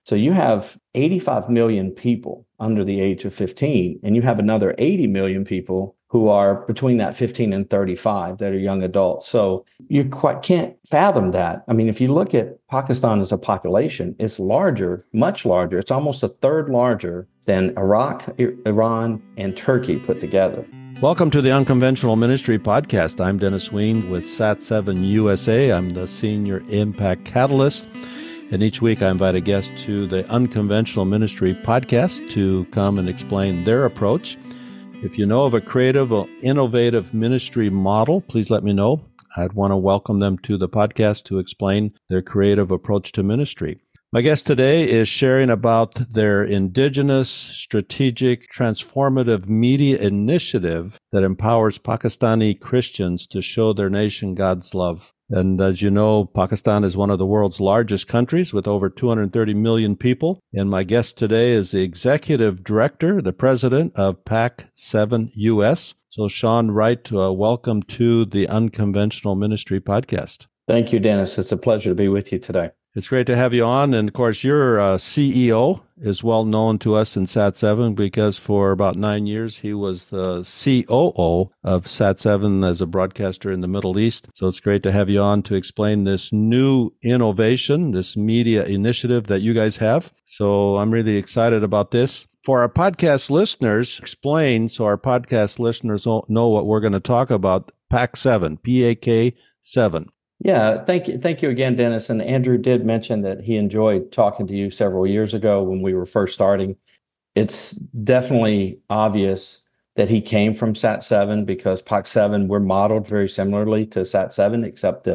So you have 85 million people under the age of 15, and you have another 80 million people who are between that 15 and 35 that are young adults. So you quite can't fathom that. I mean, if you look at Pakistan as a population, it's larger, much larger. It's almost a third larger than Iraq, Iran, and Turkey put together. Welcome to the Unconventional Ministry Podcast. I'm Dennis Wein with Sat7 USA. I'm the Senior Impact Catalyst. And each week I invite a guest to the Unconventional Ministry Podcast to come and explain their approach. If you know of a creative or innovative ministry model, please let me know. I'd want to welcome them to the podcast to explain their creative approach to ministry. My guest today is sharing about their indigenous, strategic, transformative media initiative that empowers Pakistani Christians to show their nation God's love. And as you know, Pakistan is one of the world's largest countries with over 230 million people. And my guest today is the executive director, the president of PAC7 US. So Sean Wright, welcome to the Unconventional Ministry Podcast. Thank you, Dennis. It's a pleasure to be with you today. It's great to have you on. And of course, your CEO is well known to us in Sat7 because for about 9 years, he was the COO of Sat7 as a broadcaster in the Middle East. So it's great to have you on to explain this new innovation, this media initiative that you guys have. So I'm really excited about this. For our podcast listeners, explain so our podcast listeners know what we're going to talk about. PAC7, PAK7. Yeah, thank you again, Dennis. And Andrew did mention that he enjoyed talking to you several years ago when we were first starting. It's definitely obvious that he came from Sat7 because PAC7, we're modeled very similarly to Sat7, except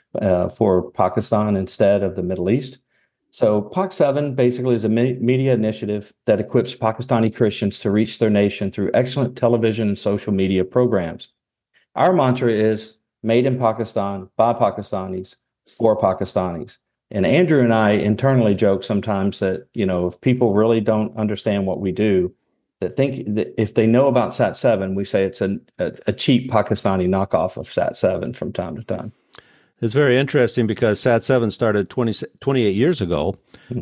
for Pakistan instead of the Middle East. So PAC7 basically is a media initiative that equips Pakistani Christians to reach their nation through excellent television and social media programs. Our mantra is made in Pakistan, by Pakistanis, for Pakistanis. And Andrew and I internally joke sometimes that, if people really don't understand what we do, that think that if they know about Sat7, we say it's a cheap Pakistani knockoff of Sat7 from time to time. It's very interesting because Sat7 started 28 years ago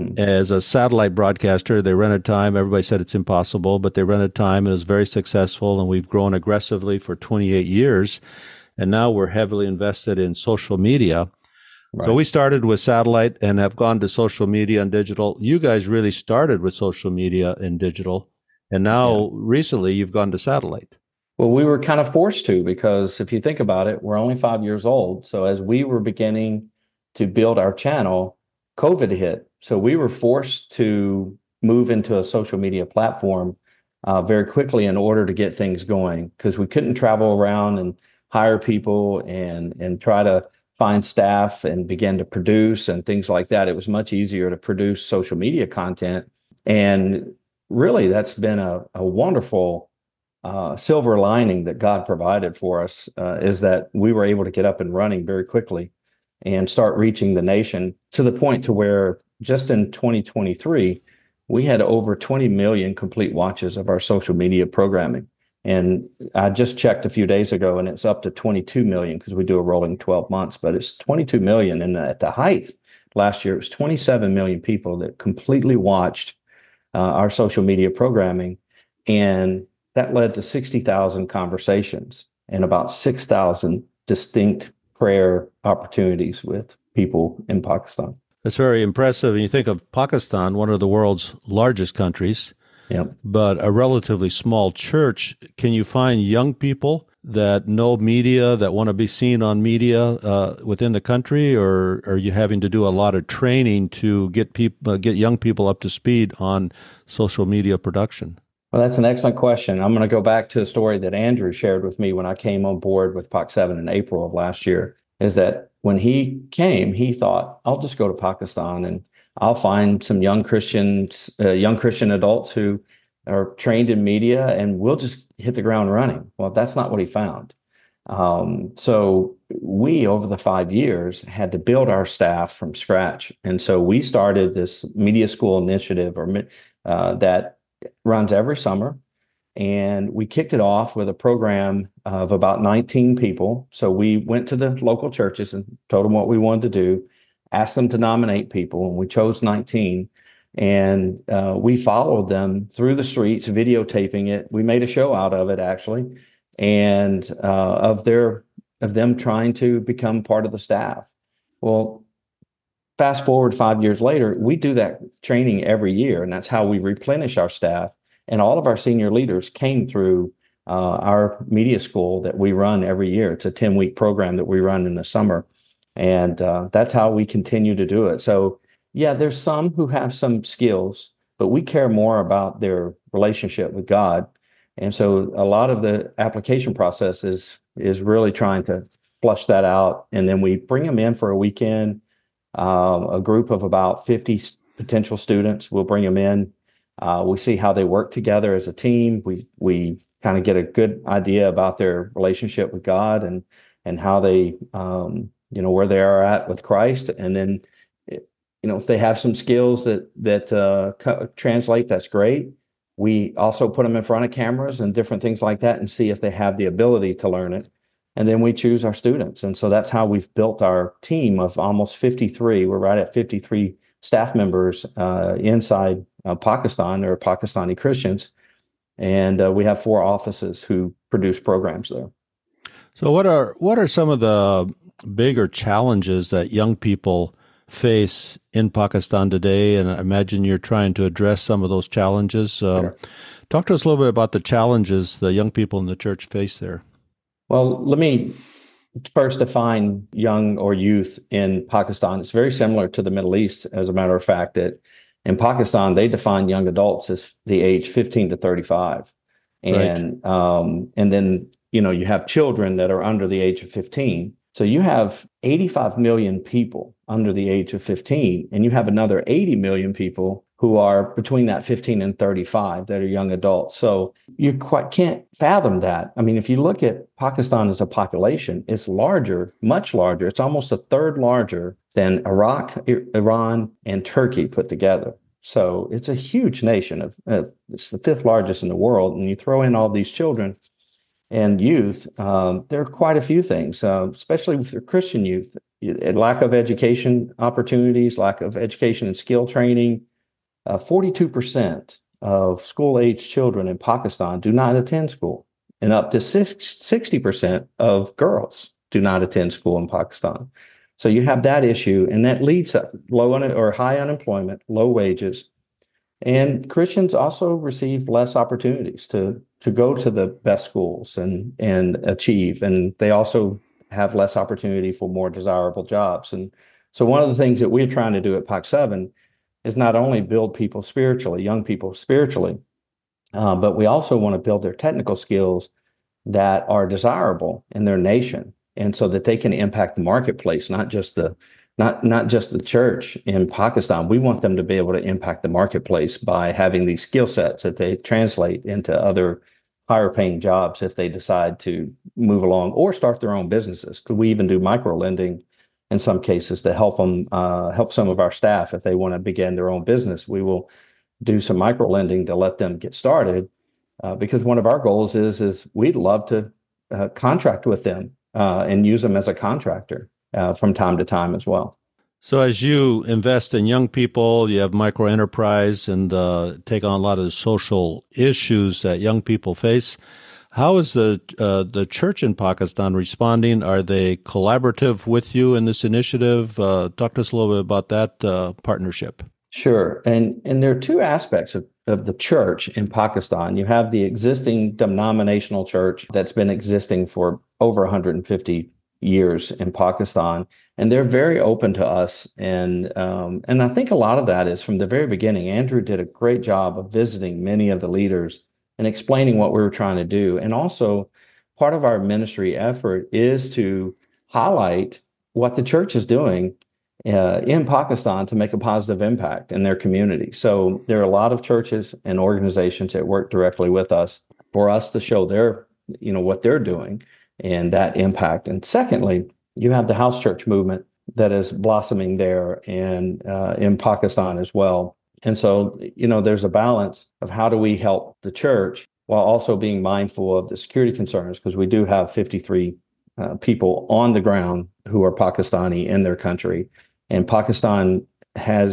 as a satellite broadcaster. They rented time. Everybody said it's impossible, but they rented time and it was very successful. And we've grown aggressively for 28 years. And now we're heavily invested in social media. Right. So we started with satellite and have gone to social media and digital. You guys really started with social media and digital. And now recently you've gone to satellite. Well, we were kind of forced to because if you think about it, we're only 5 years old. So as we were beginning to build our channel, COVID hit. So we were forced to move into a social media platform very quickly in order to get things going because we couldn't travel around and hire people and try to find staff and begin to produce and things like that. It was much easier to produce social media content. And really, that's been a wonderful silver lining that God provided for us is that we were able to get up and running very quickly and start reaching the nation to the point to where just in 2023, we had over 20 million complete watches of our social media programming. And I just checked a few days ago, and it's up to 22 million because we do a rolling 12 months, but it's 22 million. And at the height last year, it was 27 million people that completely watched our social media programming. And that led to 60,000 conversations and about 6,000 distinct prayer opportunities with people in Pakistan. That's very impressive. And you think of Pakistan, one of the world's largest countries. Yep. But a relatively small church. Can you find young people that know media, that want to be seen on media within the country, or are you having to do a lot of training to get young people up to speed on social media production? Well, that's an excellent question. I'm going to go back to a story that Andrew shared with me when I came on board with PAC7 in April of last year, is that when he came, he thought, I'll just go to Pakistan and I'll find some young Christian adults who are trained in media, and we'll just hit the ground running. Well, that's not what he found. So we, over the 5 years, had to build our staff from scratch. And so we started this media school initiative that runs every summer. And we kicked it off with a program of about 19 people. So we went to the local churches and told them what we wanted to do, asked them to nominate people, and we chose 19. And we followed them through the streets, videotaping it. We made a show out of it, actually, and of them trying to become part of the staff. Well, fast forward 5 years later, we do that training every year, and that's how we replenish our staff. And all of our senior leaders came through our media school that we run every year. It's a 10-week program that we run in the summer. And that's how we continue to do it. So, yeah, there's some who have some skills, but we care more about their relationship with God. And so a lot of the application process is really trying to flush that out. And then we bring them in for a weekend, a group of about 50 potential students. We'll bring them in. We see how they work together as a team. We kind of get a good idea about their relationship with God and how they, where they are at with Christ. And then, if they have some skills that translate, that's great. We also put them in front of cameras and different things like that and see if they have the ability to learn it. And then we choose our students. And so that's how we've built our team of almost 53. We're right at 53 staff members inside Pakistan, or Pakistani Christians. And we have 4 offices who produce programs there. So what are some of the bigger challenges that young people face in Pakistan today? And I imagine you're trying to address some of those challenges. Sure. Talk to us a little bit about the challenges the young people in the church face there. Well, let me first define young or youth in Pakistan. It's very similar to the Middle East, as a matter of fact. That in Pakistan, they define young adults as the age 15 to 35. And right. And then, you have children that are under the age of 15. So you have 85 million people under the age of 15, and you have another 80 million people who are between that 15 and 35 that are young adults. So you can't fathom that. I mean, if you look at Pakistan as a population, it's larger, much larger. It's almost a third larger than Iraq, Iran, and Turkey put together. So it's a huge nation. It's the 5th largest in the world. And you throw in all these children and youth, there are quite a few things, especially with the Christian youth, lack of education opportunities, lack of education and skill training. 42% of school-age children in Pakistan do not attend school, and up to 60% of girls do not attend school in Pakistan. So you have that issue, and that leads to high unemployment, low wages. And Christians also receive less opportunities to go to the best schools and achieve. And they also have less opportunity for more desirable jobs. And so one of the things that we're trying to do at Pak 7 is not only build people spiritually, young people spiritually, but we also want to build their technical skills that are desirable in their nation, and so that they can impact the marketplace, not just the church in Pakistan. We want them to be able to impact the marketplace by having these skill sets that they translate into other higher paying jobs if they decide to move along or start their own businesses. We even do micro lending in some cases to help them, help some of our staff if they want to begin their own business. We will do some micro lending to let them get started, because one of our goals is we'd love to contract with them and use them as a contractor from time to time as well. So as you invest in young people, you have micro enterprise and take on a lot of the social issues that young people face. How is the church in Pakistan responding? Are they collaborative with you in this initiative? Talk to us a little bit about that partnership. Sure. And there are 2 aspects of the church in Pakistan. You have the existing denominational church that's been existing for over 150 years in Pakistan, and they're very open to us. And I think a lot of that is from the very beginning. Andrew did a great job of visiting many of the leaders and explaining what we were trying to do. And also, part of our ministry effort is to highlight what the church is doing in Pakistan to make a positive impact in their community. So there are a lot of churches and organizations that work directly with us for us to show what they're doing and that impact. And secondly, you have the house church movement that is blossoming there and in Pakistan as well. And so, there's a balance of how do we help the church while also being mindful of the security concerns, because we do have 53 people on the ground who are Pakistani in their country. And Pakistan has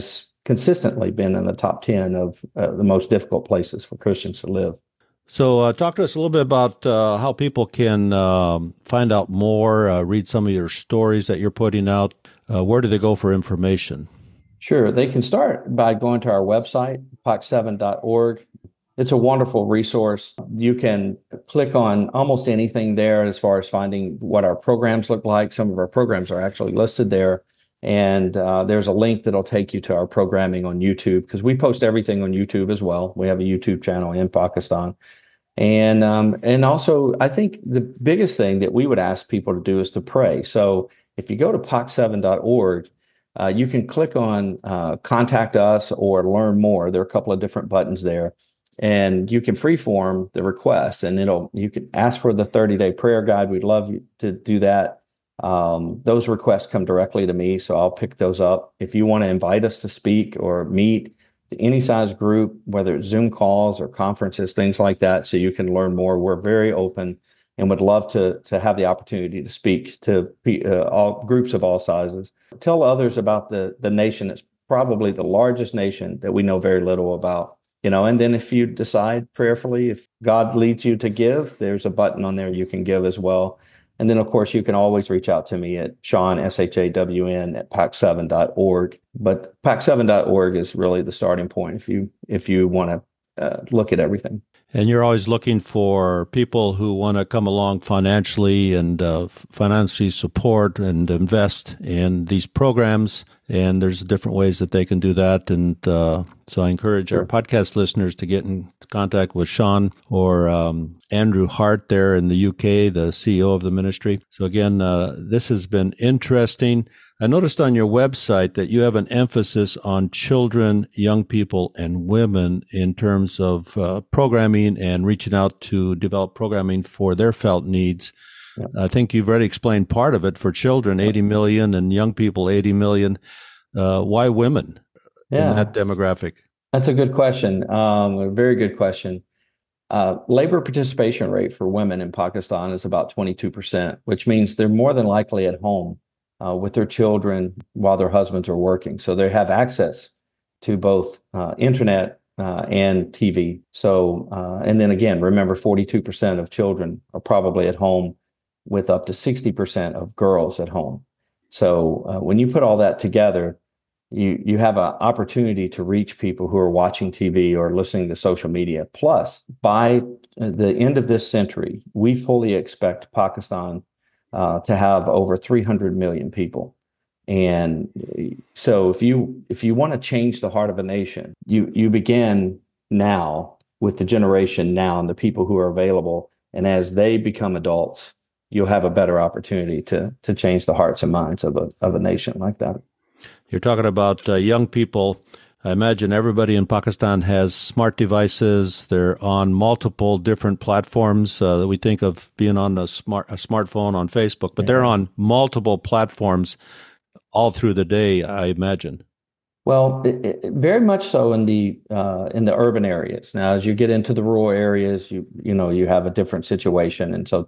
consistently been in the top 10 of the most difficult places for Christians to live. So, talk to us a little bit about how people can find out more, read some of your stories that you're putting out. Where do they go for information? Sure. They can start by going to our website, pac7.org. It's a wonderful resource. You can click on almost anything there as far as finding what our programs look like. Some of our programs are actually listed there. And there's a link that'll take you to our programming on YouTube, because we post everything on YouTube as well. We have a YouTube channel in Pakistan. And also, I think the biggest thing that we would ask people to do is to pray. So if you go to pac7.org, you can click on Contact Us or Learn More. There are a couple of different buttons there. And you can freeform the request, and you can ask for the 30-day prayer guide. We'd love you to do that. Those requests come directly to me, so I'll pick those up. If you want to invite us to speak or meet any size group, whether it's Zoom calls or conferences, things like that, so you can learn more, we're very open and would love to have the opportunity to speak to all groups of all sizes. Tell others about the nation that's probably the largest nation that we know very little about. And then if you decide prayerfully, if God leads you to give, there's a button on there you can give as well. And then, of course, you can always reach out to me at Shawn, SHAWN, at pac7.org. But pac7.org is really the starting point if you want to look at everything. And you're always looking for people who want to come along financially and financially support and invest in these programs. And there's different ways that they can do that. And so I encourage our podcast listeners to get in contact with Shawn or Andrew Hart there in the UK, the CEO of the ministry. So again, this has been interesting. I noticed on your website that you have an emphasis on children, young people, and women in terms of programming and reaching out to develop programming for their felt needs. Yeah. I think you've already explained part of it. For children, 80 million, and young people, 80 million. Why women in that demographic? That's a good question. A very good question. Labor participation rate for women in Pakistan is about 22%, which means they're more than likely at home with their children while their husbands are working. So they have access to both internet and TV. So, and then again, remember, 42% of children are probably at home, with up to 60% of girls at home. So when you put all that together, you have an opportunity to reach people who are watching TV or listening to social media. Plus, by the end of this century, we fully expect Pakistan to have over 300 million people. And so if you want to change the heart of a nation, you begin now with the generation now and the people who are available. And as they become adults, you'll have a better opportunity to change the hearts and minds of a nation like that. You're talking about young people. I imagine everybody in Pakistan has smart devices. They're on multiple different platforms. We think of being on a smartphone on Facebook, but they're on multiple platforms all through the day, I imagine. Well, very much so in the urban areas. Now, as you get into the rural areas, you have a different situation, and so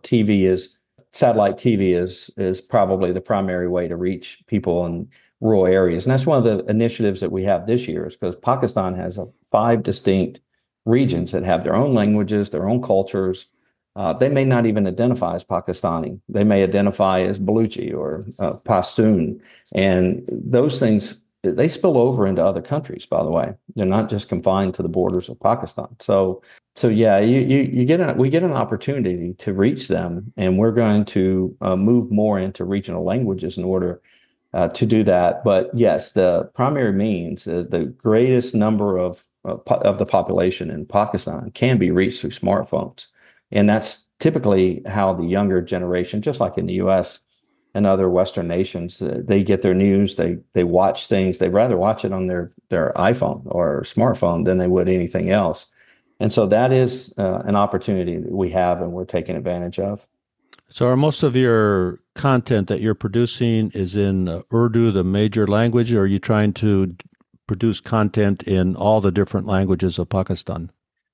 satellite TV is probably the primary way to reach people in rural areas. And that's one of the initiatives that we have this year, is because Pakistan has 5 distinct regions that have their own languages, their own cultures. They may not even identify as Pakistani. They may identify as Baluchi or Pashtun. And those things, they spill over into other countries, by the way. They're not just confined to the borders of Pakistan. So yeah, we get an opportunity to reach them, and we're going to move more into regional languages in order to do that. But yes, the primary means, the greatest number of the population in Pakistan can be reached through smartphones. And that's typically how the younger generation, just like in the U.S. and other Western nations, they get their news, they watch things, they'd rather watch it on their iPhone or smartphone than they would anything else. And so that is an opportunity that we have, and we're taking advantage of. So are most of your content that you're producing is in Urdu, the major language, or are you trying to produce content in all the different languages of Pakistan?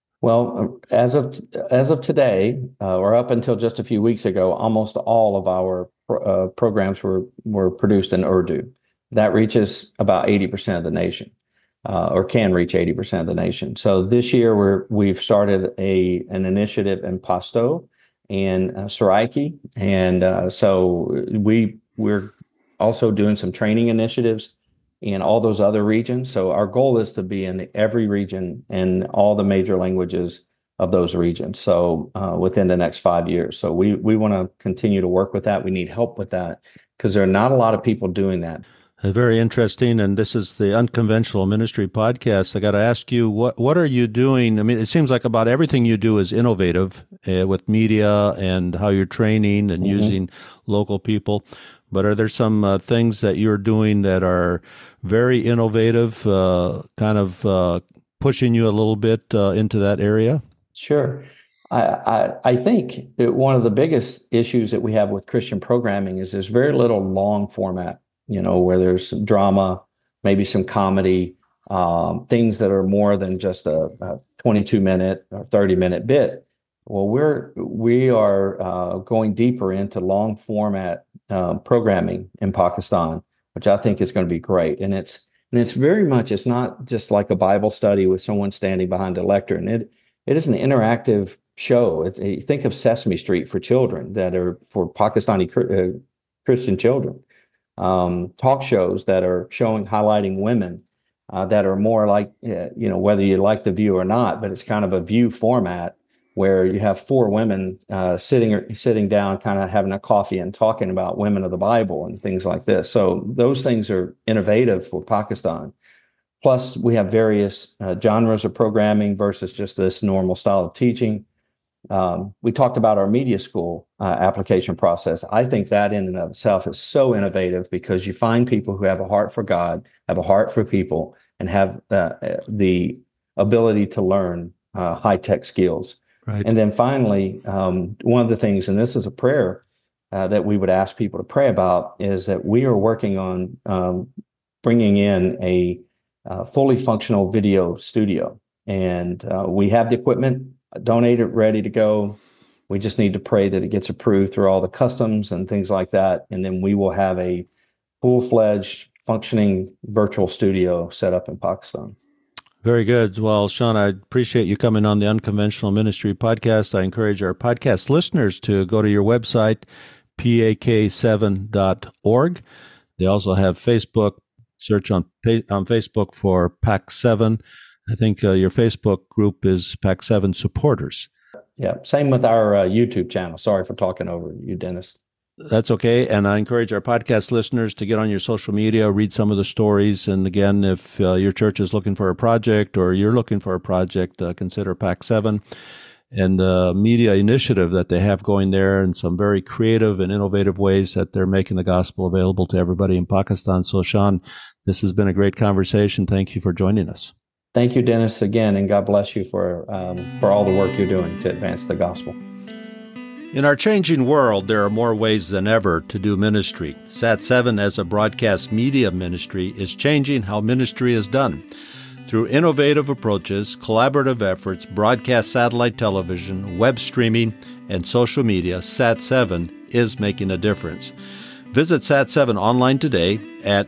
Well, as of today, or up until just a few weeks ago, almost all of our programs were produced in Urdu. That reaches about 80% of the nation. or can reach 80% of the nation. So this year we've started an initiative in Pasto and Saraiki, and so we're also doing some training initiatives in all those other regions. So our goal is to be in every region and all the major languages of those regions. So within the next 5 years. So we want to continue to work with that. We need help with that because there are not a lot of people doing that. Very interesting. And this is the Unconventional Ministry podcast. I got to ask you, what are you doing? I mean, it seems like about everything you do is innovative with media and how you're training and using local people. But are there some things that you're doing that are very innovative, kind of pushing you a little bit into that area? Sure. I think that one of the biggest issues that we have with Christian programming is there's very little long format, where there's some drama, maybe some comedy, things that are more than just a 22-minute or 30-minute bit. Well, we are going deeper into long format programming in Pakistan, which I think is going to be great. And it's very much, it's not just like a Bible study with someone standing behind a lectern. It is an interactive show. Think of Sesame Street for children that are for Pakistani Christian children. Talk shows that are highlighting women that are more like, whether you like The View or not, but it's kind of a View format where you have four women sitting down, kind of having a coffee and talking about women of the Bible and things like this. So those things are innovative for Pakistan. Plus, we have various genres of programming versus just this normal style of teaching. We talked about our media school application process. I think that in and of itself is so innovative because you find people who have a heart for God, have a heart for people, and have the ability to learn high-tech skills. Right. And then finally, one of the things, and this is a prayer that we would ask people to pray about, is that we are working on bringing in a fully functional video studio. And we have the equipment donated, ready to go. We just need to pray that it gets approved through all the customs and things like that. And then we will have a full-fledged functioning virtual studio set up in Pakistan. Very good. Well, Sean, I appreciate you coming on the Unconventional Ministry podcast. I encourage our podcast listeners to go to your website, pak7.org. They also have Facebook. Search on Facebook for PAC7. I think your Facebook group is PAC7 supporters. Yeah, same with our YouTube channel. Sorry for talking over you, Dennis. That's okay. And I encourage our podcast listeners to get on your social media, read some of the stories. And again, if your church is looking for a project or you're looking for a project, consider PAC7 and the media initiative that they have going there and some very creative and innovative ways that they're making the gospel available to everybody in Pakistan. So, Sean, this has been a great conversation. Thank you for joining us. Thank you, Dennis, again, and God bless you for all the work you're doing to advance the gospel. In our changing world, there are more ways than ever to do ministry. Sat7 as a broadcast media ministry is changing how ministry is done. Through innovative approaches, collaborative efforts, broadcast satellite television, web streaming, and social media, Sat7 is making a difference. Visit Sat7 online today at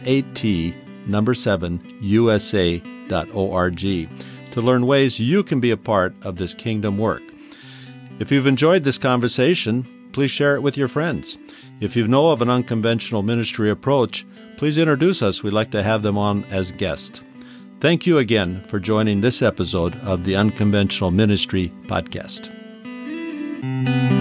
sat7usa.org to learn ways you can be a part of this kingdom work. If you've enjoyed this conversation, please share it with your friends. If you know of an unconventional ministry approach, please introduce us. We'd like to have them on as guests. Thank you again for joining this episode of the Unconventional Ministry Podcast.